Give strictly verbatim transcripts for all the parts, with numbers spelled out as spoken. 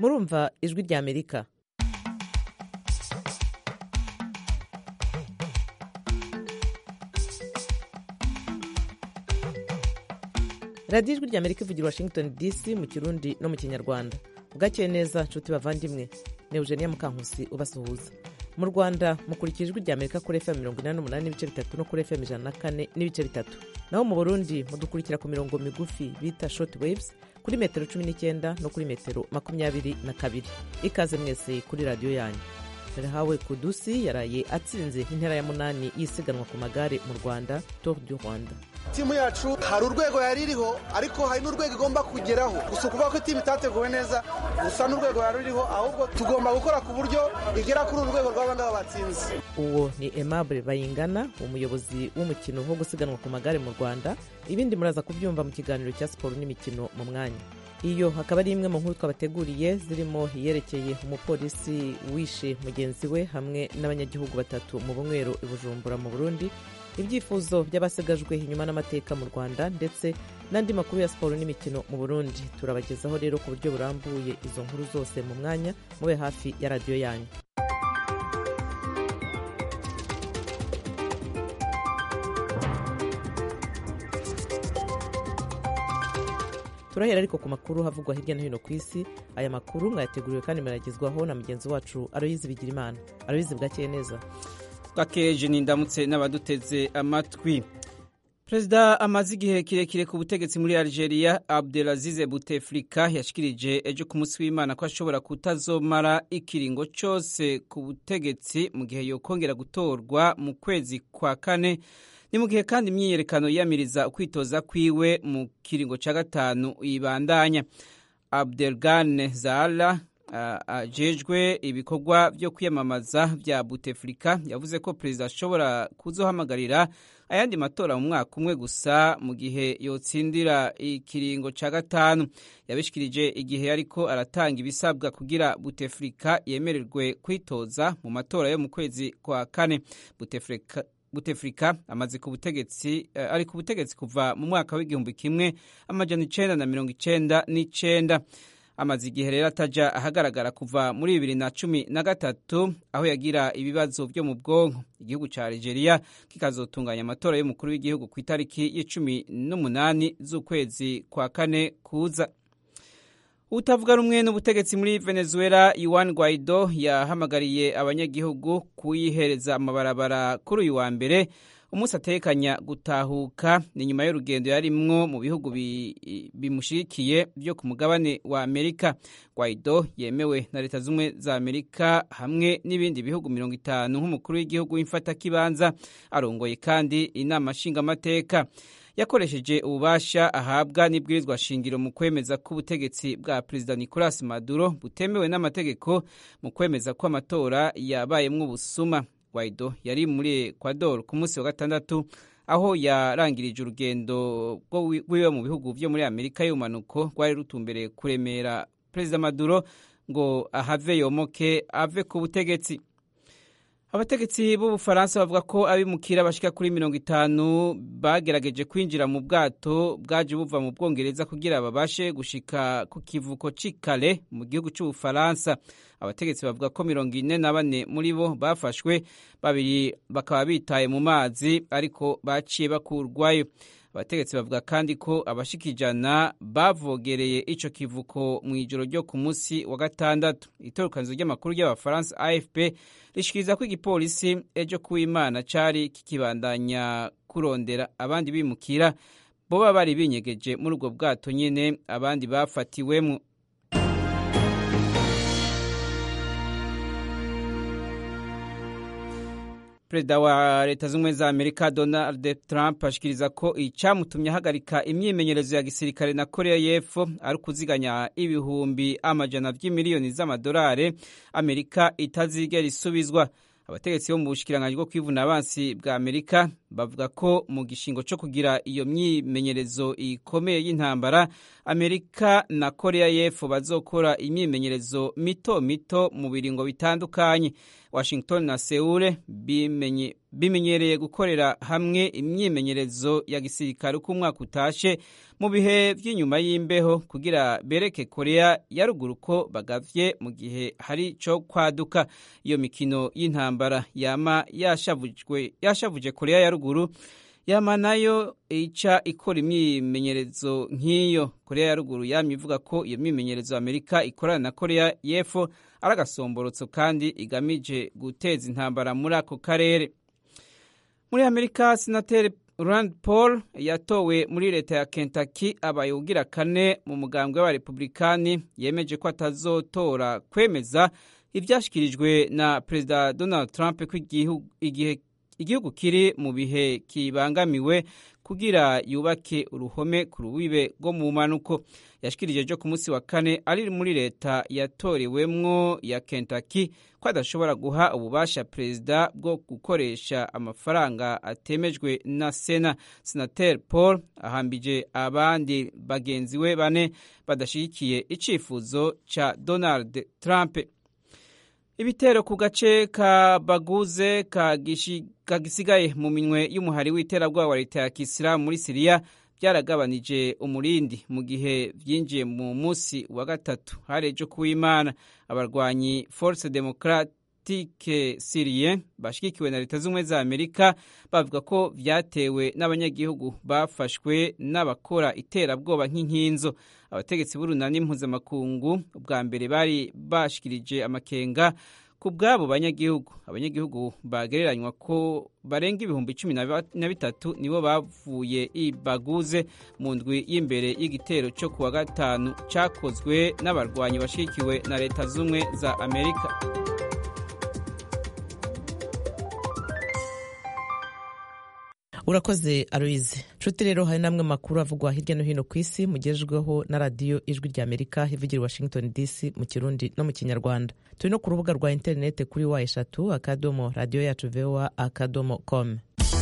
murumva ijwi rya Amerika. radiyo ijwi rya Amerika ivugira Washington D C mu Kirundi no mu Kinyarwanda. Bwakeye neza nshuti bavandimwe, ni Eugenia Mukankusi ubasuhuza. Mu Rwanda mukurikira ijwi rya Amerika kuri F M mirongo inani n'umunani n'ibice bitatu no kuri F M ijana na kane n'ibice bitatu. Naho mu Burundi mudukurikira ku mirongo migufi bita short waves kuri metero cumi n'icyenda no kuri metero makumyabiri na kabiri. Ikaze mwese kuri radiyo yanyu. Hawe Kudusi yaraye atsinze intera ya munani yisiganwa ku magare mu Rwanda, Tour du Rwanda. Timu yacu hari urwego yaririho, ariko hari n'urwego igomba kugeraho. Gusa kuvuga ko timu itateguwe neza gusa n'urwego yaririho, ahubwo tugomba gukora ku buryo igera kuri urwego rw'abandi batsinze. Uwo ni Aimable Bayingana, umuyobozi w'umukino wo gusiganwa ku magare mu Rwanda. Ibindi muraza kubyumva mu kiganiro cya siporo n'imikino mu mwanya. Iyo hakaba ari imwe mu nkuru twabateguriye zirimo yerekeye umupolisi wishe mugenzi we hamwe n'abanyagihugu batatu mu Bunywero i Bujumbura mu Burundi, ibyifuzo by'abasigajwe inyuma n'amateka mu Rwanda, ndetse n'andi makuru ya siporo n'imikino mu Burundi. Turabagezaho rero ku buryo burambuye izo nkuru zose mu mwanya, mube hafi ya radiyo yanyu. Turahera ariko ku makuru havugwa hirya no hino ku isi. Aya makuru mwayateguriwe kandi muragezwaho na mugenzi wacu Aloyizi Bigirimana. Aloyizi, bwakeye neza? Bwakeje nindamutse n'abaduteze amatwi. Perezida amaze igihe kirekire ku butegetsi muri Algeria, Abdelaziz Bouteflika yashikirije ejo ku munsi w'Imana ko ashobora kutazomara ikiringo cyose ku butegetsi mu gihe yokongera gutorwa mu kwezi kwa kane. Ni mu gihe kandi imyiyerekano yiyamiriza ukwitoza kwiwe mu kiringo cya gatanu ibandanya. Abdelghane Zahla ajejwe uh, ibikorwa byo kwiyamamaza bya Bouteflika yavuze ko perezida ashobora kuzohamagarira ayandi matora mu mwaka umwe gusa mu gihe yotsindira ikiringo cya gatanu. Yabishikirije igihe ariko aratanga ibisabwa kugira Bouteflika yemererwe kwitoza mu matora yo mu kwezi kwa kane. Bouteflika Bouteflika amaze ku butegetsi uh, ari ku butegetsi kuva mu mwaka w'igihumbi kimwe amajana icenda na mirongo icenda n'icenda. Amaze igihe rero ataja ahagaragara kuva muri bibiri na cumi na gatatu aho yagira ibibazo byo mu bwonko. Igihugu ca Algeria kikazotunganya amatora y'umukuru w'igihugu ku itariki y'icumi n'umunani z'ukwezi kwa kane kuza. Utavuga rumwe n'ubutegetsi muri Venezuela, Juan Guaido yahamagariye abanyagihugu kuyihereza amabarabara kuri uyu wa mbere, umunsi atekanya gutahuka. Ni nyuma y'urugendo yarimwo mu bihugu bimushigikiye byo ku mugabane wa Amerika. Guaido yemewe na Leta Zumwe za Amerika hamwe n'ibindi bihugu mirongo itanu nk'umukuru w'igihugu w'imfatakibanza, arongoye kandi inama nshingamateka. Yakoresheje ububasha ahabwa n'ibwirizwa shingiro mu kwemeza ko ubutegetsi bwa Perezida Nicolas Maduro butemewe n'amategeko, mu kwemeza ko amatora yabayemwo ubusuma. Guaido yari muri Ecuador ku munsi wa gatandatu aho yarangirije urugendo rwiwe mu bihugu byo muri Amerika y'umanuko rwari rutumbereye kuremera Perezida Maduro ngo ahave yomoke ave ku butegetsi. Abategetsi b'Ubufaransa bavuga ko abimukira bashika kuri mirongo itanu bagerageje kwinjira mu bwato bwaje buva mu Bwongereza kugira babashe gushika ku kivuko c'i Calais mu gihugu cy'Ubufaransa. Abategetsi bavuga ko mirongo ine na bane muri bo bafashwe, babiri bakaba bitaye mu mazi ariko baciye bakurwayo. Abategetsi bavuga kandi ko abashikijana bavogereye ico kivuko mu ijoro ryo ku munsi wa gatandatu. Itorokanizo ry'amakuru y'Abafaransa A F P rishikiriza ko igipolisi ejo kuw'Imana cari kikibandanya kurondera abandi bimukira boba bari binyegeje muri ubwo bwato nyene abandi bafatiwemo. Perezida wa Leta Zunze za Amerika Donald Trump ashikiriza ko icamutumye ahagarika imyimenyerezo ya gisirikare na Korea y'Epfo ari kuziganya ibihumbi amajana vy'imiliyoni z'amadolari Amerika itazigera isubizwa. Abategetsi bo mu bushikiranganje bwo kwivuna abansi bwa Amerika bavuga ko mu gishingo cyo kugira iyo myimenyerezo ikomeye y'intambara Amerika na Korea y'Epfo bazokora imyimenyerezo mito mito mu biringo bitandukanye. Washington na Seoul bimenye bimenyereye gukorera hamwe imyimenyerezo ya gisirikare ku mwaka utashe mu bihe by'inyuma y'imbeho kugira bereke Korea ya ruguru ko bagavye mu gihe hari cyo kwaduka. Iyo mikino y'intambara yama yashavujwe yashavuje Korea ya ruguru yama nayo ica ikora imyimenyerezo nk'iyo. Korea ya ruguru yamye ivuga ko iyo myimenyerezo Amerika ikorana na Korea y'Epfo ari agasomborotso kandi igamije guteza intambara muri ako karere. Muri Amerika, Senateri Rand Paul yatowe muri leta ya Kentucky abaye ugira kane mu mugambwe w'abarepublikani yemeje ko atazotora kwemeza ivyashikirijwe na Perezida Donald Trump ko igihe igihugu kiri mu bihe kibangamiwe kugira yubake uruhome ku rubibe rwo mu manuko. Yashikirije jo ku munsi wa kane ari muri leta yatorewemwo ya Kentucky ko adashobora guha ububasha perezida bwo gukoresha amafaranga atemejwe na Sena. Senator Paul ahambije abandi bagenzi we bane badashigikiye icifuzo ca Donald Trump. Ibitero ku gace ka Baguze kagisigaye mu minwe y'umuhari w'iterabwoba wa leta ya Kisilamu muri Syria byaragabanije umurindi mu gihe vyinjiye mu musi wa gatatu. Harejo kuw'Imana abarwanyi Force Democratique Syrien bashigikiwe na leta z'umwe za Amerika bavuga ko vyatewe n'abanyagihugu bafashwe n'abakora iterabwoba nk'inkinzo. Abategetsi b'urunani mpuzamakungu ubwa mbere bari bashikirije amakenga ku bwabo banyagihugu. Abanyagihugu bagereranywa ko barenga ibihumbi cumi na bitatu nibo bavuye i Baguze mu ndwi y'imbere y'igitero cyo kuwa gatanu cyakozwe n'abarwanyi bashikiwe na leta z'umwe za Amerika. Urakoze Aloise. Nshuti rero hari namwe makuru avugwa hirya no hino ku isi mugejweho na radiyo Ijwi rya Amerika ivugira Washington D C mu Kirundi no mu Kinyarwanda. Turi no ku rubuga rwa interinete kuri wa eshatu akadomo radiyo yacu voa akadomo com.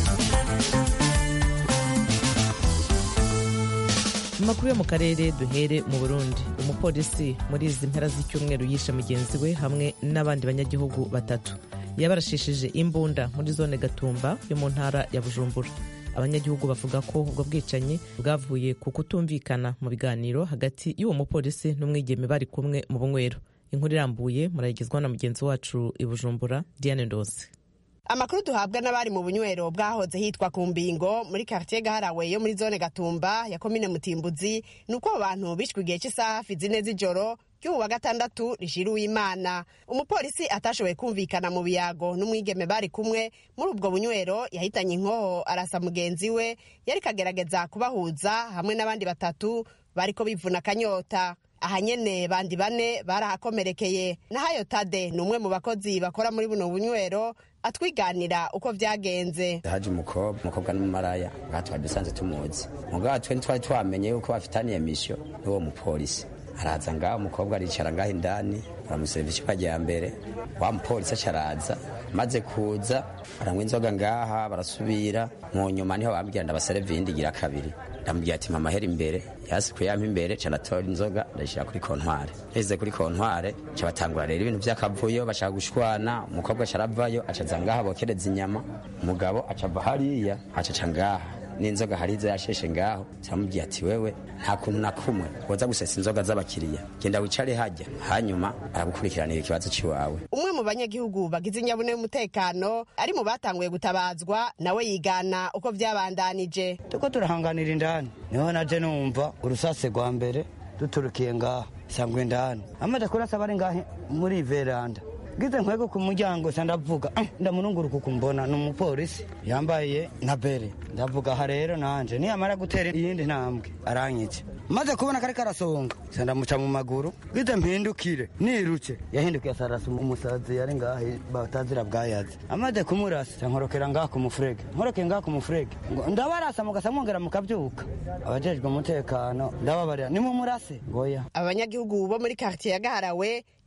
Amakuru yo mu karere duhere mu Burundi. Umupolisi muri izi mpera z'icyumweru yishe mugenzi we hamwe n'abandi banyagihugu batatu. Yabarashishije imbunda muri zone Gatumba yo mu ntara ya Bujumbura. Abanyagihugu bavuga ko ubwo bwicanyi bwavuye ku kutumvikana mu biganiro hagati y'uwo mupolisi n'umwigeme bari kumwe mu bunywero. Inkuru irambuye murayigezwa na mugenzi wacu i Bujumbura Diane Ndose. Amakuru duhabwa n'abari mu bunywero bwahoze hitwa ku Mbingo muri quartier Gaharawe yo muri zone Gatumba ya komine Mutimbuzi nuko abantu bishwe igihe cy'isaha zine z'ijoro y'uwa wa gatandatu rishiru w'Imana. Umupolisi atashoboye kumvikana mu biyago n'umwigeme bari kumwe muri ubwo bunywero yahitanye inkoho arasa mugenzi we yari kagerageza kubahuza hamwe n'abandi batatu bariko bivuna kanyota. Ahanyene bandi bane barahakomerekeye. Nahayo Tade numwe mu bakozi bakora muri buno bunywero atwiganira uko vyagenze. Haje umukobwa umukobwa n'umumaraya batwa dusanze tumuzi mugabo twe ntitwari twamenye yuko bafitaniye mission n'uwo mupolisi. Araza ngaho umukobwa aricara ngaho indani baramuservisha pajya mbere wa mupolisi acaraza maze kuza aranywa inzoga ngaha barasubira mu nyuma niho bambwira ndabaserve indi gira kabiri ndamubwira ati mama heri imbere yasi kuyampa imbere canatora inzoga ndashira kuri kontware heze kuri kontware cabatangura rero ibintu vyakavuyo bashaka gushwana umukobwa caravayo acaza ngaha bokereza inyama umugabo acava hariya acaca ngaha n'inzoga harize yasheshe ngaho cyamubwiye ati wewe nta kuntu nakumwe woza gusesa inzoga z'abakiriya genda wicare hajya hanyuma aragukurikiranira ikibazo ciwawe. Umwe mu banyagihugu bagize inyabune y'umutekano ari mu batanguye gutabazwa nawe yigana uko vyabandanije. Tuko turahanganira indani niho naje numva urusase rwa mbere duturukiye ngaha sangwe ndani amaze kurasa bari ngahe muri veranda gize nkwego ku muryango sandavuga ndamurunguruka kumbona n'umupolisi yambaye na bere ndavuga ha rero nanje ni amara gutera iyindi ntambwe aranyitse maze kubona kare karasonga sandamuca mu maguru gize mpindukire niruke yahindukiye sarasa umusazi yari ngahe batazira bwayaze amaze kumurasa nkorokera ngaha ku mufurege nkoroke ngaha ku mufurege ndabarasa mugasamwongera mukabyuka abajejwe umutekano ndababarira ni mu murase goya. Abanyagihugu bo muri quartier ya Gaharawe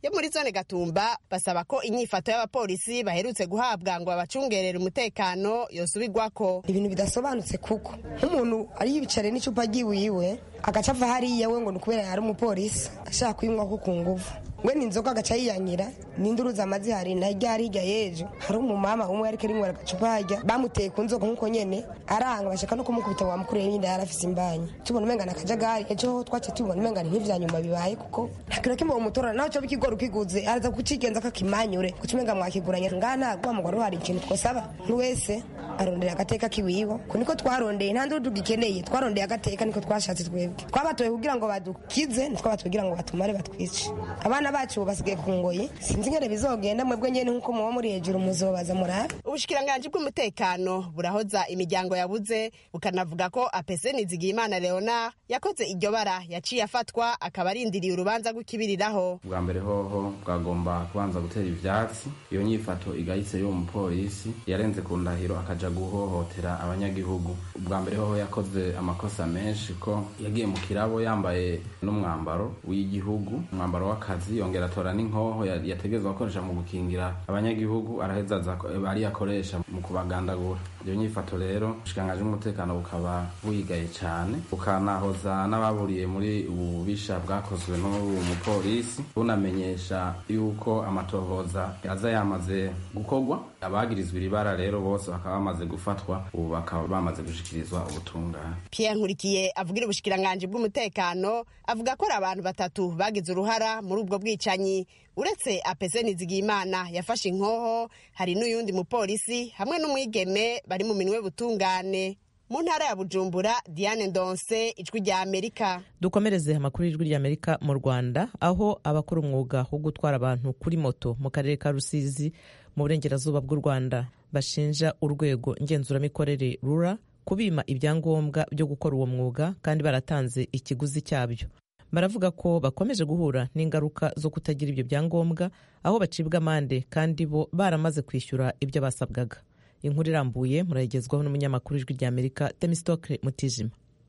yo muri zone Gatumba basaba ko inyifato y'abapolisi baherutse guhabwa ngo babacungerere umutekano yosubirwako. Ibintu bidasobanutse kuko nk'umuntu ari yibicare n'icupa ry'iwiwe agaca ava hariya we ngo ni kubera yari umupolisi ashaka kuyinywa ko ku nguvu we n'inzoga agaca yiyanyira n'induruza amazi hari na hirya hirya yejo hari umumama umwe ariko rinywera agacupa harya bamuteye ku nzoga nk'uko nyene aranga bashaka no kumukubita wa mukuru y'inda yarafise imbanyi tubona umenga nakajagari ejo twace tubona umenga ntivyanyuma bibaye kuko ntakira kimwe umutora naho cyo bikigora ukiguze araza kucigenza kakimanyure kucimenga mwakiguranye ngana gwa mugoro hari ikintu twosaba n'uwese arondera agateka kiwibo ko niko twarondeye nta ndu dugikeneye twarondeye agateka niko twashatse twebwe twabatoye kugira ngo badukize nitwabatoye kugira ngo batumare batwice abana bacu basigaye ku ngoyi sinzi ngene bizogenda mwebwe nyene nkuko muba muri hejuru muzobaza murabe. Ubushikiranganji bw'umutekano burahoza imiryango yabuze bukanavuga ko Apese Nizigiyimana Leonard yakoze iryo bara yaciye afatwa akaba arindiriye urubanza rw'ikibiriraho. Bwa mbere hoho bwagomba kubanza gutera ivyatsi iyo nyifato igahitse yo umupolisi yarenze ku ndahiro akaja guhohotera abanyagihugu. Bwa mbere hoho yakoze amakosa menshi ko yagiye mu kirabo yambaye n'umwambaro w'igihugu umwambaro w'akazi yongera atora n'inkoho yategezwa gukoresha mu gukingira abanyagihugu araheza bari yakoresha mu kubagandagura. Iyo nyifato rero ubushikiranganji bw'umutekano bukaba buyigaye cyane bukanahoza n'ababuriye muri ubu bubisha bwakozwe n'uwo mupolisi bunamenyesha yuko amatohoza aza yamaze gukorwa abagirizwa iribara rero bose bakaba bamaze gufatwa ubu bakaba bamaze gushikirizwa ubutungane. Pierre Nkurikiye avugira ubushikiranganji bw'umutekano avuga ko ari abantu batatu bagize uruhara muri ubwo bwicanyi uretse Apese Nizigiyimana yafashe inkoho hari n'uyundi mupolisi hamwe n'umwigeme bari mu minwe butungane. Mu ntara ya Bujumbura, Diane Ndonse, Ijwi rya Amerika. Dukomereze amakuru y'Ijwi rya Amerika mu Rwanda aho abakora umwuga wo gutwara abantu kuri moto mu karere ka Rusizi mu burengerazuba bw'u Rwanda bashinja urwego ngenzuramikorere rura kubima ibyangombwa byo gukora uwo mwuga kandi baratanze ikiguzi cyabyo. Baravuga ko bakomeje guhura n'ingaruka zo kutagira ibyo byangombwa aho bacibwa amande kandi bo baramaze kwishyura ibyo basabwaga. Inkuru irambuye murayigezwaho n'umunyamakuru w'Ijwi rya Amerika Temistokle Mutijima.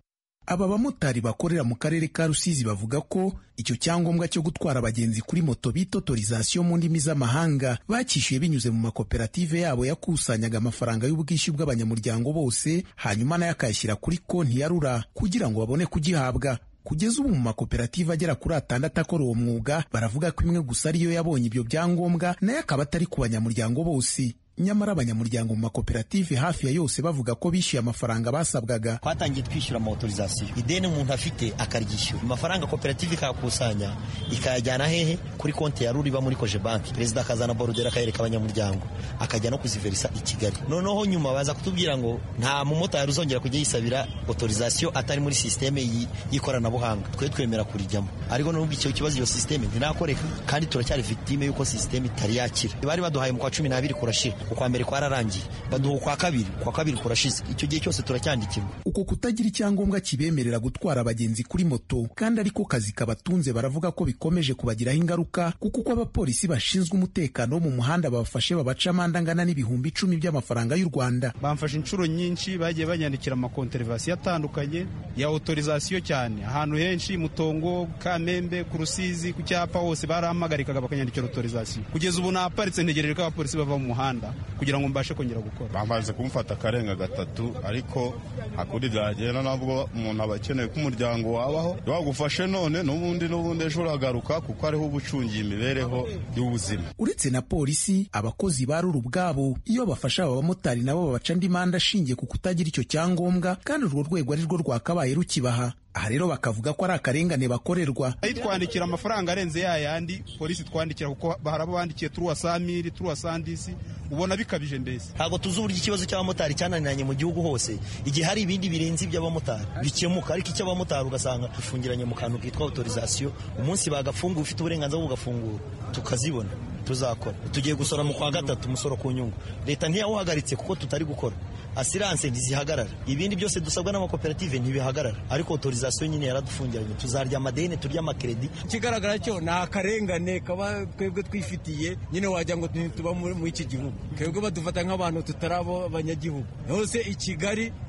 Aba bamotari bakorera mu karere ka Rusizi bavuga ko icyo cyangombwa cyo gutwara abagenzi kuri moto bita autorisation mu ndimi z'amahanga bakishyuye binyuze mu makoperative yabo yakusanyaga amafaranga y'ubwishyu bw'abanyamuryango bose hanyuma nayo akayashyira kuri konti ya rura kugira ngo babone kugihabwa. Kugeza ubu mu makoperative agera kuri atandatu akora uwo mwuga baravuga ko imwe gusa ariyo yabonye ibyo byangombwa nayo akaba atari ku banyamuryango bose. Nyamara abanyamuryango mu makoperative hafi ya yose bavuga ko bishyuye amafaranga basabwaga. Twatangiye twishyura ama autorisation ideni umuntu afite akaryishyura amafaranga koperative ikakusanya ikayajyana hehe kuri konti ya ruriba muri Koje Bank perezida akazana borudera akayereka abanyamuryango akajya no kuziverisa i Kigali. Noneho nyuma baza kutubwira ngo nta mumotari uzongera kujya yisabira autorisation atari muri systeme y'ikoranabuhanga twe twemera kurijyamo ariko n'ubwo icyo kibazo iyo systeme ntinakoreka kandi turacyari victime yuko systeme itari yakira. Bari baduhaye mu kwa cumi n'abiri kurashira ukwa mbere kwararangiye baduha kwa kabiri kwa kabiri kurashize icyo gihe cyose turacyandikirwa. Uko kutagira icyangombwa kibemerera gutwara abagenzi kuri moto kandi ariko kazi kabatunze baravuga ko bikomeje kubagiraho ingaruka kuko uko abapolisi bashinzwe umutekano wo mu muhanda babafashe babaca amande angana n'ibihumbi icumi by'amafaranga y'u Rwanda. Bamfashe inshuro nyinshi bagiye banyandikira amakonterevasiyo atandukanye ya autorisation cyane ahantu henshi Mutongo, Kamembe, ku Rusizi ku cyapa hose barahamagarikaga bakanyandikira autorisation kugeza ubu naparitse ntegereje ko abapolisi bava mu muhanda kugira ngo mbashe kongera gukora. Bamaze kumufata akarenga gatatu ariko hakuri byagenda nabwo umuntu aba akeneye ko umuryango wabaho wagufashe none n'ubundi n'ubundi ejo uragaruka kuko ariho ubucungiye imibereho y'ubuzima. Uretse na polisi abakozi barura ubwabo iyo bafasha aba bamotari nabo babaca andi manda ashingiye ku kutagira icyo cyangombwa kandi urwo rwego ari rwo rwakabaye rukibaha. Aha rero bakavuga ko ari akarengane bakorerwa. Twandikira amafaranga arenze ya yandi polisi twandikira kuko harabo bandikiye turu wa samiri turu wa sandisi ubona bikabije mbese. Ntago tuzubura ikibazo cy'abamotari cyananiranye mu gihugu hose igihe hari ibindi birenze iby'abamotari bikemuka ariko icy'abamotari ugasanga dufungiranye mu kantu kitwa autorisation umunsi bagafunga ufite uburenganzira bwo gufungura tukazibona tuzakora. Tugiye gusora mu kwa gatatu umusoro ku nyungu leta ntiyawuhagaritse kuko tutari gukora. Assurance ntizihagarara ibindi byose dusabwa n'amakoperative ntibihagarara ariko autorisation nyine yaradufungiranye tuzarya amadeni turya amakredi. Kigaragara cyo na akarengane kaba twebwe twifitiye nyine wajya ngo tuba mu iki gihugu twebwe badufata nk'abantu tutarabo abanyagihugu hose i Kigali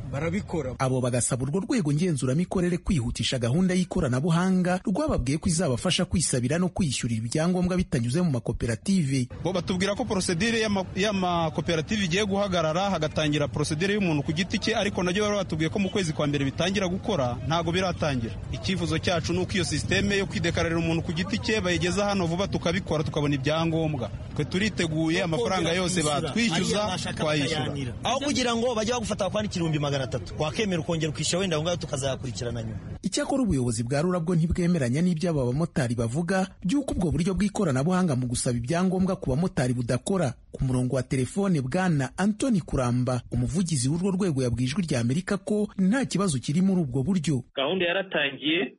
barabikora. Abo bagasaba urwo rwego ngenzuramikorere kwihutisha gahunda y'ikoranabuhanga rwababwiye ko izabafasha kwisabira no kwishyurira ibyangombwa bitanyuze mu makoperative. Bo batubwira ko procedure y'amakoperative igiye guhagarara hagatangira procedure y'umuntu ku giti cye, ariko nabyo bari batubwiye ko mu kwezi kwa mbere bitangira gukora, ntago biratangira. Icyifuzo cyacu nuko iyo systeme yo kwidekararira umuntu ku giti cye bayigeza hano vuba tukabikora tukabona ibyangombwa. Twe turiteguye amafaranga yose batwishyuza twayishyura. Aho kugira ngo bajye bagufata bakwandikira ibihumbi magana atatu wakemera ukongera ukishyura wenda ngaho tukazakurikirana nyuma. Icyakora ubuyobozi bwa RURA bwo ntibwemeranya n'ibyo aba bamotari bavuga by'uko ubwo buryo bw'ikoranabuhanga mu gusaba ibyangombwa ku bamotari budakora. Ku murongo wa telefone bwana Anthony Kuramba, umuvugizi w'urwo rwego, yabwiye Ijwi rya Amerika ko nta kibazo kiri muri ubwo buryo. Gahunda yaratangiye,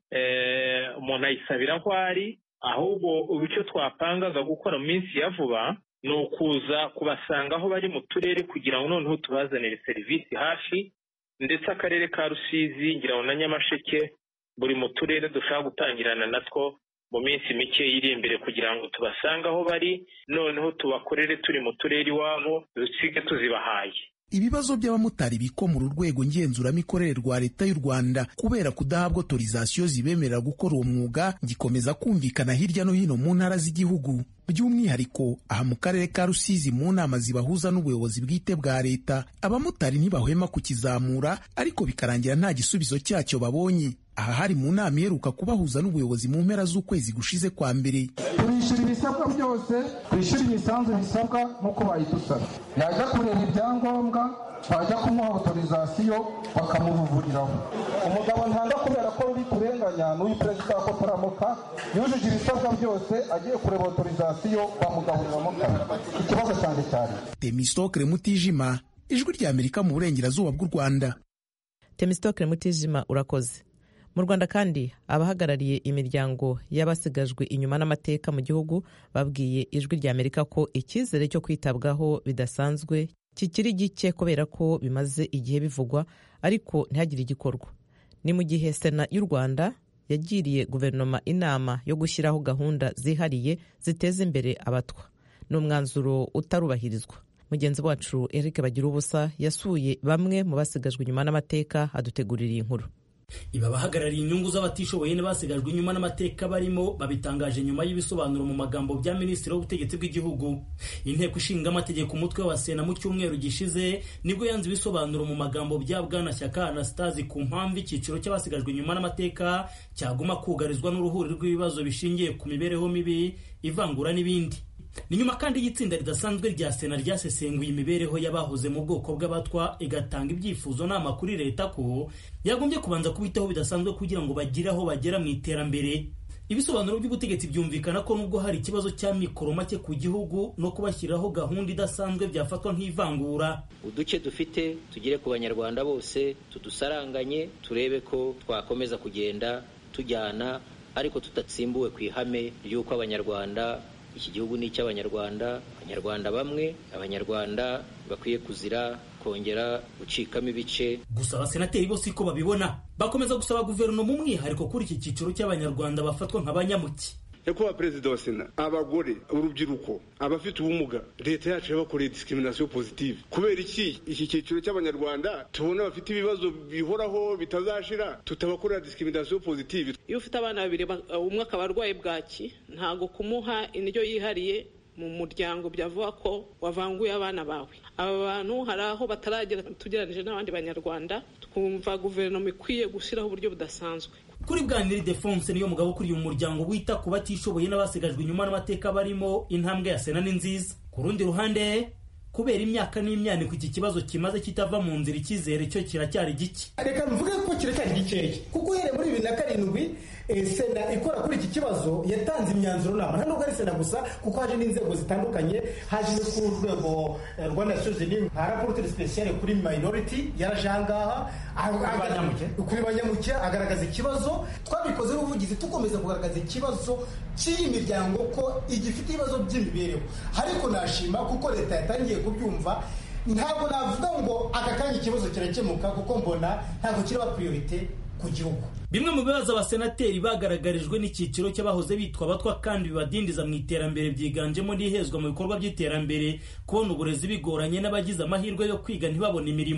umuntu ayisabira aho ari, ahubwo icyo twapangaga gukora mu minsi ya vuba ni ukuza kubasanga aho bari mu turere kugira ngo noneho tubazanire serivisi hafi, ndetse akarere ka Rusizi ngira ngo na Nyamasheke buri mu turere dushaka gutangirana natwo mu minsi mike iri imbere kugira ngo tubasange aho bari, noneho tubakorere turi mu turere iwabo dusige tuzibahaye. Ibibazo by'abamotari bikomora urwego ngenzuramikorere rwa leta y'u Rwanda kubera kudahabwa autorisation zibemerera gukora uwo mwuga gikomeza kumvikana hirya no hino mu ntara z'igihugu, by'umwihariko aha mu karere ka Rusizi. Mu nama zibahuza n'ubuyobozi bwite bwa leta, abamotari ntibahwema kukizamura ariko bikarangira nta gisubizo cyacyo babonye. Aha hari mu nama iheruka kubahuza n'ubuyobozi mu mpera z'ukwezi gushize kwa mbere. Turishyura ibisabwa byose, twishyura imisanzu bisabwa nk'uko bayidusaba. Yajya kureba ibyangombwa, bajya kumuha autorisation bakamuvuriraho. Umugabo ntanga kubera ko uri kurenganya n'uyu perezida wa Koperamoka yujuje ibisabwa byose, agiye kureba autorisation bamugaburiramo kabiri. Ikibazo cyane cyane. Temistokle Mutijima, Ijwi rya Amerika mu burengerazuba bw'u Rwanda. Temistokle Mutijima, urakoze. Mu Rwanda kandi abahagarariye imiryango y'abasigajwe inyuma n'amateka mu gihugu babwiye Ijwi rya Amerika ko icyizere cyo kwitabwaho bidasanzwe kikiri gike kubera ko bimaze igihe bivugwa ariko ntihagire igikorwa. Ni mu gihe Sena y'u Rwanda yagiriye guverinoma inama yo gushyiraho gahunda zihariye ziteza imbere abatwa. Ni umwanzuro utarubahirizwa. Mugenzi wacu Eric Bagirubusa yasuye bamwe mu basigajwe inyuma n'amateka adutegurira inkuru. Iba bahagarariye inyungu z'abatishoboye n'abasigajwe inyuma n'amateka barimo babitangaje nyuma y'ibisobanuro mu magambo bya Minisitiri w'Ubutegetsi bw'Igihugu. Inteko ishinga amategeko umutwe wa Sena mu cyumweru gishize nibwo yanze ibisobanuro mu magambo bya Bwana Shyaka Anastase ku mpamvu icyiciro cy'abasigajwe inyuma n'amateka cyaguma kugarizwa n'uruhuri rw'ibibazo bishingiye ku mibereho mibi, ivangura n'ibindi. Ni nyuma kandi y'itsinda ridasanzwe rya Sena ryasesenguye imibereho y'abahoze mu bwoko bw'abatwa igatanga ibyifuzo n'ama kuri leta ko yagombye kubanza kubitaho bidasanzwe kugira ngo bagire aho bagera mu iterambere. Ibisobanuro by'ubutegetsi byumvikana ko nubwo hari ikibazo cya mikoro make ku gihugu no kubashyiraho gahunda idasanzwe byafatwa nk'ivangura. Uduce dufite tugire ku banyarwanda bose, tudusaranganye, turebe ko twakomeza kugenda tujyana ariko tudatsimbuwe ku ihame ry'uko abanyarwanda iki gihugu ni icy'abanyarwanda, abanyarwanda bamwe, abanyarwanda bakwiye kuzira kongera gucikamo ibice. Gusa abasenateri bose ko babibona bakomeza gusaba guverinoma umwihariko kuri iki cyiciro cy'abanyarwanda bafatwa nk'abanyamuki. Nyakubahwa Perezida wa Sena, abagore, urubyiruko, abafite ubumuga, leta yacu yabakoreye discrimination positive. Kubera iki iki cyiciro cy'abanyarwanda tubona bafite ibibazo bihoraho bitazashira tutabakorera discrimination positive? Iyo ufite abana babiri umwe akaba arwaye bwaki, ntago kumuha indyo yihariye mu muryango byavuga ko wavanguye abana bawe. Aba bantu hari aho bataragera tugeranije n'abandi banyarwanda, twumva guverinoma ikwiye gushyiraho uburyo budasanzwe. Kuri Bwaniri Defonse niyo mugabo kuri uyu muryango wita ku batishoboye n'abasigajwe inyuma n'amateka barimo intambwe ya Sena ni nziza. Ku rundi ruhande kubera imyaka n'imyaniko iki kibazo kimaze kitava mu nzira, icyizere cyo kiracyari gike. Reka mvuge ko kiracyari gikeya kuko uhereye muri bibiri na karindwi Sena ikora kuri iki kibazo yatanze imyanzuro nama, nta nubwo ari Sena gusa kuko haje n'inzego zitandukanye, haje no ku rwego rwa Nations Unies nka rapporteur spécial kuri minority yarajangaha kuri banyamuke agaragaza ikibazo. Twabikoze n'ubuvugizi tukomeza kugaragaza ikibazo cy'iyi miryango ko igifite ibibazo by'imibereho, ariko nashima kuko leta yatangiye kubyumva. Ntabwo navuga ngo aka kanya ikibazo kirakemuka kuko mbona ntabwo kiraba priorite ku gihugu. Bimwe mu bibazo abasenateri bagaragarijwe n'icyiciro cy'abahoze bitwa abatwa kandi bibadindiza mu iterambere byiganjemo n'ihezwa mu bikorwa by'iterambere, kubona uburezi bigoranye n'abagize amahirwe yo kwiga ntibabone imirimo.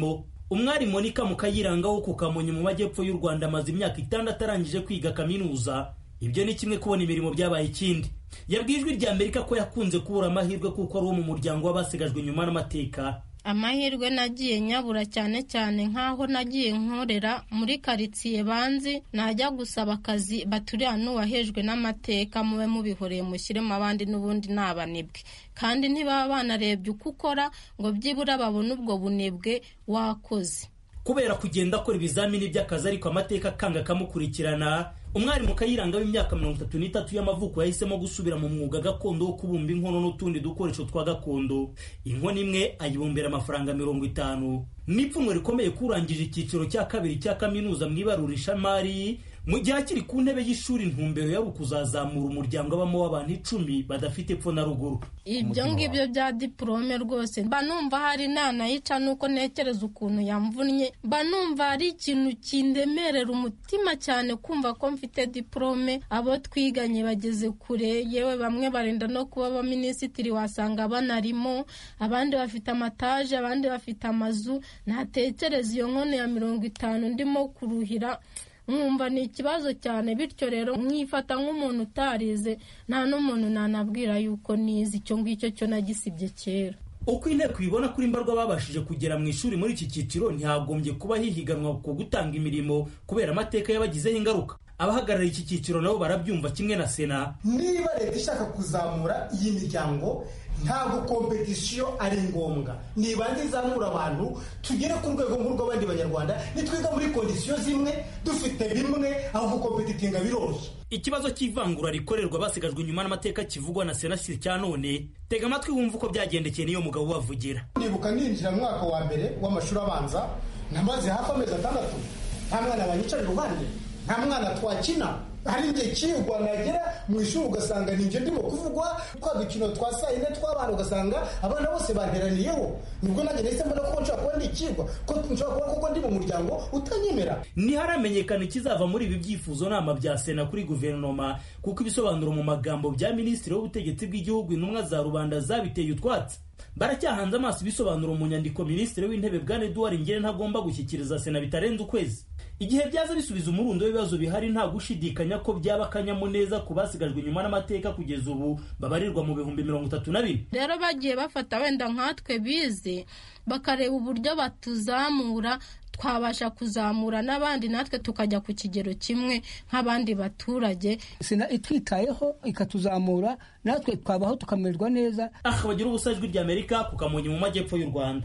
umwari Monica Mukayiranga wo ku Kamonyi mu majyepfo y'u Rwanda amaze imyaka itandatu arangije kwiga kaminuza. Ibyo ni kimwe kubona imirimo byabaye ikindi. Yabwiye Ijwi rya Amerika ko yakunze kubura amahirwe kuko ari uwo mu muryango w'abasigajwe inyuma n'amateka. Amahirwe nagiye nyabura cyane cyane nkaho nagiye nkorera muri karitsiye banzi, najya gusaba akazi baturiya n'uwahejwe n'amateka mube mubihoreye mushyiremo abandi n'ubundi nabanebwe, kandi ntibaba banarebye uko ukora ngo byibura babone ubwo bunebwe wakoze. Kubera kugenda akora ibizamini by'akazi ariko amateka akanga akamukurikirana, umwari Mukayiranga w'imyaka mirongo itatu n'itatu y'amavuko yahisemo gusubira mu mwuga gakondo wo kubumba inkono n'utundi dukoresho twa gakondo. Inkono imwe ayibumbira amafaranga mirongo itanu. N'ipfunwe rikomeye kurangije icyiciro cya kabiri cya kaminuza mu ibarurishamari, mu gihe akiri ku ntebe y'ishuri intumbero yari ukuzazamura umuryango abamo w'abantu icumi badafite epfo na ruguru. Ibyo ngibyo bya diplome rwose mba numva hari nanayica nuko nekereza ukuntu yamvunnye, mba numva hari ikintu kindemerera umutima cyane kumva ko mfite diplome, abo twiganye bageze kure, yewe bamwe barenda no kuba abaminisitiri wasanga banarimo, abandi bafite amataje, abandi bafite amazu. Natekereza iyo nkono ya mirongo itanu ndimo kuruhira mwumva ni ikibazo cyane, bityo rero mwifata nk'umuntu utarize, nta n'umuntu nanabwira yuko nizi, icyo ngicyo cyo nagisibye kera. Uko inteko ibona kuri Mbarwa babashije kugera mu ishuri muri iki cyiciro, ntihagombye kuba hihiganwa ku gutanga imirimo kubera amateka yabagizeho ingaruka. Abahagarariye iki cyiciro nabo barabyumva kimwe na Sena. Niba leta ishaka kuzamura iyi miryango, ntabwo kompetisiyo ari ngombwa, nibanze izamura abantu tugere ku rwego nk'urw'abandi banyarwanda, nitwiga muri kondisiyo zimwe dufite bimwe, aho gukompetitinga biroroshye. Ikibazo cy'ivangura rikorerwa basigajwe inyuma n'amateka kivugwa na Sena si cya none. Tega amatwi wumva uko byagendekeye niyo mugabo wavugira. Nibuka ninjira mu mwaka wa mbere w'amashuri abanza, namaze hafi amezi atandatu nta mwana banyicara iruhande, nta mwana twakina. Hari igihe cyigwa nagera mu ishuri ugasanga ninjye ndimo kuvugwa, twa dukino twa saa yine tw'abana ugasanga abana bose banteraniyeho, nibwo nanjye nahise mbona ko nshobora kuba ndi ikigwa, ko nshobora kuba koko ndi mu muryango utanyemera. Ntiharamenyekana ikizava muri ibi byifuzo nama bya Sena kuri guverinoma, kuko ibisobanuro mu magambo bya Minisitiri w'Ubutegetsi bw'Igihugu intumwa za rubanda zabiteye utwatsi. Baracyahanze amaso ibisobanuro mu nyandiko Minisitiri w'Intebe Bwana Edouard Ngirente ntagomba gushyikiriza Sena bitarenze ukwezi. Igihe byaza bisubiza umurundo w'ibibazo bihari, nta gushidikanya ko byaba akanyamuneza ku basigajwe inyuma n'amateka kugeza ubu babarirwa mu bihumbi mirongo itatu na bine. Rero bagiye bafata wenda nkatwe bize bakareba uburyo batuzamura, twabasha kuzamura n'abandi natwe tukajya ku kigero kimwe nk'abandi baturage. Sena itwitayeho ikatuzamura, natwe twabaho tukamererwa neza. Aha bagira ubusa Ijwi rya Amerika ku Kamonyi mu majyepfo y'u Rwanda.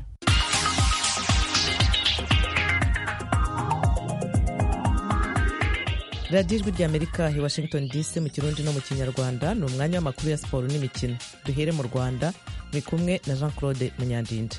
radiyo Ijwi rya Amerika i Washington D C mu Kirundi no mu Kinyarwanda. Ni umwanya w'amakuru ya siporo n'imikino. Duhere mu Rwanda, ni kumwe na Jean Claude Munyandinda.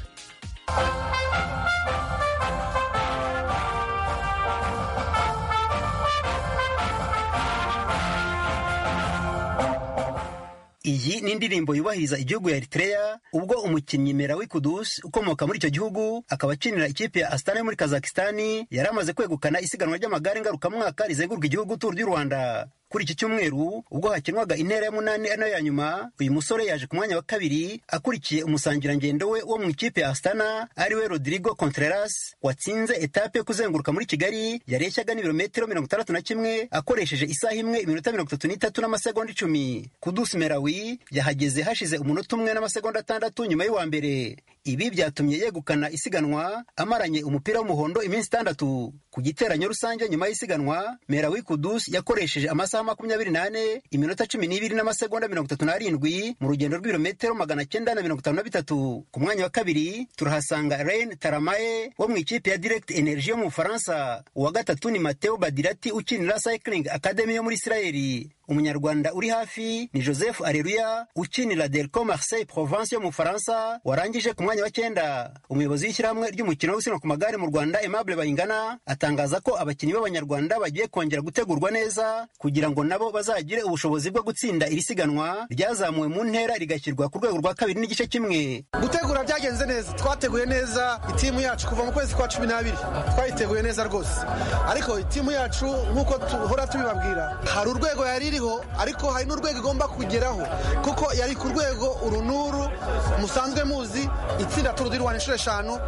Iyi ni indirimbo yubahiriza igihugu ya Eritrea, ubwo umukinnyi Merawi Kudus ukomoka muri icyo gihugu akaba akinira ikipe ya Astana yo muri Kazakhstan yari amaze kwegukana isiganwa ry'amagare ngarukamwaka rizenguruka igihugu Tour du Rwanda. Kuri iki cyumweru ubwo hakinwaga intera ya munani nayo ya nyuma, uyu musore yaje ku mwanya wa kabiri akurikiye umusangirangendo we wo mu ikipe ya Astana ariwe Rodrigo Contreras watsinze etape yo kuzenguruka muri Kigali yareshyaga n'ibirometero mirongo itandatu na kimwe akoresheje isaha imwe iminota mirongo itatu n'itatu n'amasegonda icumi. Kudus Merawi yahageze hashize umunota umwe n'amasegonda atandatu nyuma y'uwa mbere. Ibi byatumye yegukana isiganwa amaranye umupira w'umuhondo iminsi itandatu. Ku giteranyo rusange nyuma y'isiganwa, Merawi Kudus yakoresheje amasaha makumyabiri n'ane iminota cumi n'ibiri n'amasegonda mirongo itatu n'arindwi mu rugendo rw'ibirometero magana cyenda na mirongo itanu na bitatu. Ku mwanya wa kabiri turahasanga Reine Taramae wo mu ikipe ya Direct Energie yo mu Bufaransa. Uwa gatatu ni Matteo Badirati ukinira Cycling Academy yo muri Israeli. Umunyarwanda uri hafi ni Joseph Areruya ukinira Delco Marseille Provence yo mu Faransa warangije ku mwanya wa cyenda. Umuyobozi w'ishyirahamwe ry'umukino w'isiganwa ku magare mu Rwanda Aimable Bayingana atangaza ko abakinnyi b'Abanyarwanda bagiye kongera gutegurwa neza kugira ngo nabo bazagire ubushobozi bwo gutsinda iri siganwa ryazamuwe mu ntera rigashyirwa ku rwego rwa kabiri n'igice kimwe. Gutegura byagenze neza, twateguye neza itimu yacu kuva mu kwezi kwa cumi n'abiri twayiteguye neza rwose, ariko itimu yacu nk'uko tuhora tubibabwira hari urwego yari iriho, ariko hari n'urwego igomba kugeraho kuko yari ku rwego urunuru musanzwe muzi itsinda Tour du Rwanda inshuro eshanu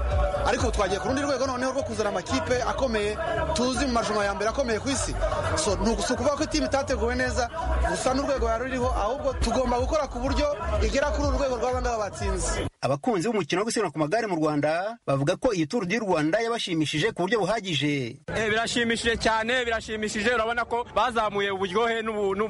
ariko twagiye ku rundi rwego noneho rwo kuzana amakipe akomeye tuzi mu marushanwa ya mbere akomeye ku isi. So ni ukuvuga ko timu itateguwe neza gusa n'urwego yaruriho, ahubwo tugomba gukora ku buryo igera kuri uru rwego rw'abandi batsinze. Abakunzi b'umukino wo gusiganwa ku magare mu Rwanda bavuga ko iyi Tour du Rwanda yabashimishije ku buryo buhagije. Eh, birashimishije cyane, birashimishije. Urabona ko bazamuye uburyohe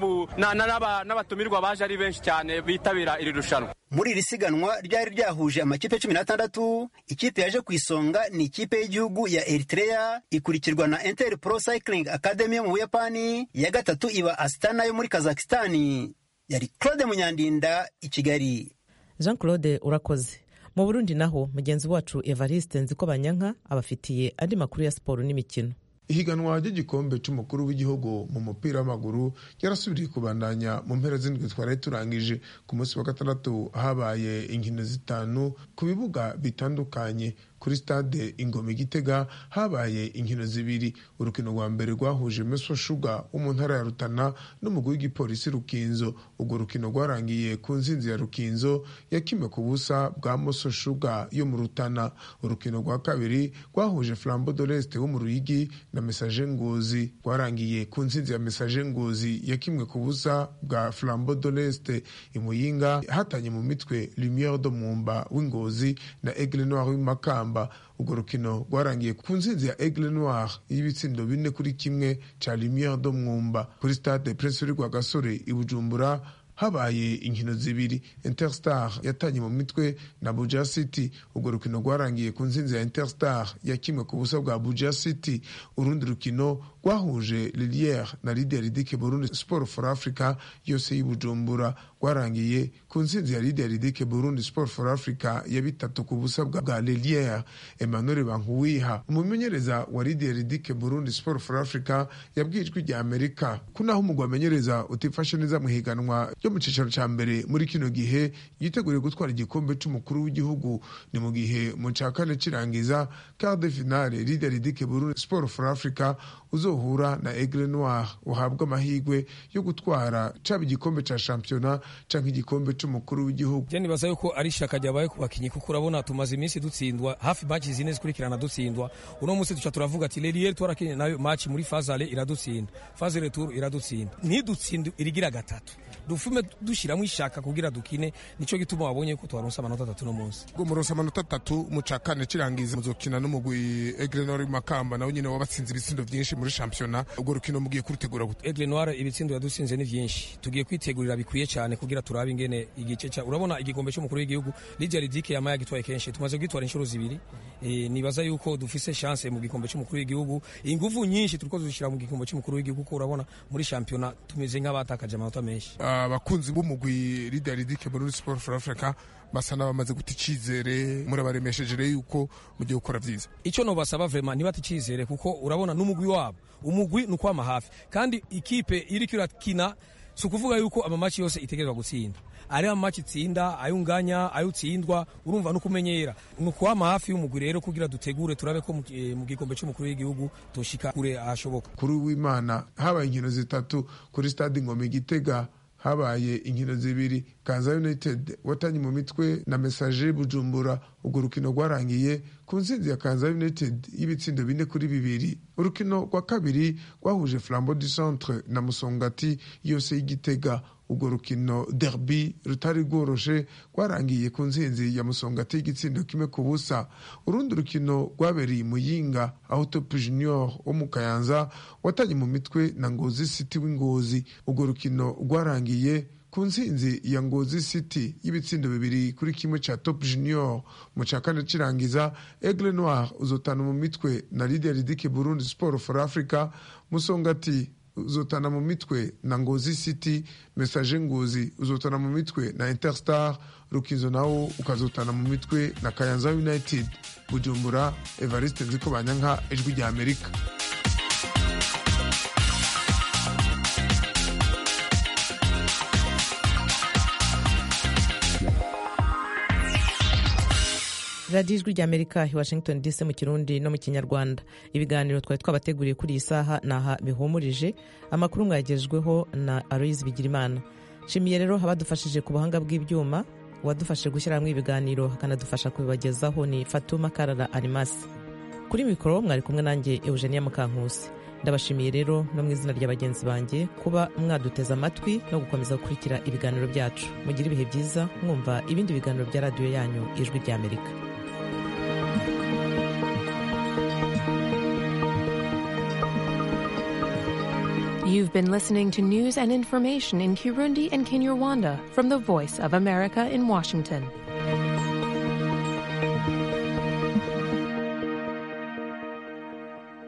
n'abatumirwa baje ari benshi cyane bitabira iri rushanwa. Muri iri siganwa ryari ryahuje amakipe cumi n'atandatu, ikipe yaje ku isonga ni ikipe y'igihugu ya Eritrea, ikurikirwa na Inter Pro Cycling Academy yo mu Buyapani, ya gatatu iba Astana yo muri Kazakhstan. Yari Claude Munyandinda, i Kigali. Jean Claude urakoze. Mu Burundi naho mugenzi wacu Evariste Nzikobanyanka abafitiye andi makuru ya siporo n'imikino. Ihiganwa ry'igikombe cy'umukuru w'igihugu mu mupira w'amaguru yarasubiriye kubandanya mu mpera z'indwi twari turangije. Ku munsi wa gatandatu habaye inkino zitanu ku bibuga bitandukanye. Kuri stade Ingoma Gitega habaye inkino zibiri. Urukino rwa mbere rwahuje Meso Sugar wo mu ntara ya Rutana n'umugwi w'igipolisi Rukinzo. Urwo rukino rwarangiye ku nzinzi ya Rukinzo yakimwe ku busa bwa Meso Sugar yo mu Rutana. Urukino rwa kabiri rwahuje Flambeau de l'Est wo mu Ruyigi na Message Ngozi, rwarangiye ku nzinzi ya Message Ngozi yakimwe ku busa bwa Flambeau de l'Est. Imuyinga hatanye mu mitwe Lumière de Mumba w'Ingozi na Aigle Noir w'Imakamba. Urwo rukino rwarangiye ku nzinzi ya Aigle Noir y'ibitsindo bine kuri kimwe ca Lumière de Mwumba. Kuri stade Prince Rwa Gasore i Bujumbura habaye inkino zibiri. Interstar yatanye mu mitwe na Buja City. Urwo rukino rwarangiye ku nzinzi ya Interstar yakimwe ku busa bwa Buja City. Urundi rukino rwahuje Lilière na Lydia Ridike Burundi Sport for Africa yose y'Ibujumbura rwarangiye ku nzinzi ya Lydia Ridike Burundi Sport for Africa ya bitatu ku busa bwa Lilière. Emmanuel Bankuwiha umumenyereza wa Lydia Ridike Burundi Sport for Africa yabwijwe rya Amerika kunaho umugwa amenyereza utifashe neza mu higanwa yo mu cicaro ca mbere muri kino gihe yiteguriye gutwara igikombe c'umukuru w'igihugu. Ni mu gihe mu cakane cirangiza quart de finale Lydia Ridike Burundi Sport for Africa uzohura na Aigle Noir uhabwa amahigwe yo gutwara caba igikombe ca championnat canke igikombe c'umukuru w'igihugu. Je nibaza yuko ari shaka ryabaye ku bakinyi kuko urabona tumaze iminsi dutsindwa hafi match zine zikurikirana dutsindwa. Uno munsi tuca turavuga ati Lelier twarakinye nayo match muri phase aller iradutsinda, phase retour iradutsinda, ntidutsinde irigira gatatu. Dufume dushiramo ishaka kugira dukine, nico gituma wabonye ko twaronsa amanota atatu no munsi. Ngo muronsa amanota atatu mu cakane cirangiza muzokina n'umugwi Aigle Noir Makamba nawe nyine wabatsinze ibitsindo byinshi muri championnat. Ubwo rukino mugiye kuritegura gute? Aigle Noir ibitsindo yadutsinze ni byinshi, tugiye kwitegurira bikwiye cyane kugira turabe ingene igice ca urabona igikombe cy'umukuru w'igihugu Lydia Ridike yamaya gitwaye kenshi, tumaze gitwara inshuro zibiri. E, nibaza yuko dufise chance mu gikombe cy'umukuru w'igihugu, ingufu nyinshi turiko dushira mu gikombe cy'umukuru w'igihugu kuko urabona muri championnat tumeze nk'abatakaje amanota menshi. Abakunzi b'umugwi Lydia Ridike Burundi Sport for Africa basa n'abamaze guta icizere murabaremesheje yuko mugiye gukora vyiza. Ico no basaba vraiment nibati icizere kuko urabona n'umugwi wabo, umugwi nuko amahafi kandi ikipe iriko irakina sukuvuga yuko amamachi yose itegerezwa gutsinda. Ari amachi tsinda ayunganya ayutsindwa urumva no kumenyera nuko amahafi y'umugwi rero kugira dutegure turabe ko mu gikombe cy'umukuru w'igihugu toshika kure ashoboka. Kuri w'Imana habaye inkino zitatu kuri stade Ingoma Gitega. Habaye inkino zibiri Kanza United watanye mu mitwe na Message Bujumbura. Urwo rukino rwarangiye ku nsinzi ya Kanza United y'ibitsindo bine kuri bibiri. Urukino rwa kabiri rwahuje Flambeau du Centre na Musongati yose y'Igitega. Urwo rukino derby rutari rworoshe rwarangiye ku nsinzi ya Musongati y'igitsindo kimwe ku busa. Urundi rukino rwabereye Muyinga aho Top Junior wo mu Kayanza watanye mu mitwe na Ngozi City w'Ingozi. Urwo rukino rwarangiye ku nsinzi ya Ngozi City y'ibitsindo bibiri kuri kimwe ca Top Junior. Mu cakane cirangiza Aigle Noir uzotana mu mitwe na Lydia Ridike Burundi Sport for Africa. Musongati uzotana mu mitwe na Ngozi City. Message Ngozi uzotana mu mitwe na Interstar. Rukinzo nawo ukazotana mu mitwe na Kayanza United. Bujumbura, Evariste Nzikobanyanka, Ijwi rya Amerika. radiyo ijwi ry'amerika i Washington D C mu kirundi no mu kinyarwanda. Ibiganiro twari twabateguriye kuri iyi saha naha bihumurije. Amakuru mwagejweho na Aloise Bigirimana. Nshimiye rero abadufashije ku buhanga bw'ibyuma, uwadufashe gushyira hamwe ibiganiro akanadufasha kubibagezaho ni Fatuma Karara Arimasi. Kuri mikoro mwari kumwe nanjye Eugenia Mukankusi. Ndabashimiye rero no mu izina rya bagenzi banjye kuba mwaduteze amatwi no gukomeza gukurikira ibiganiro byacu. Mugire ibihe byiza mwumva ibindi biganiro bya radiyo yanyu Ijwi ry'Amerika. You've been listening to news and information in Kirundi and Kinyarwanda from the Voice of America in Washington.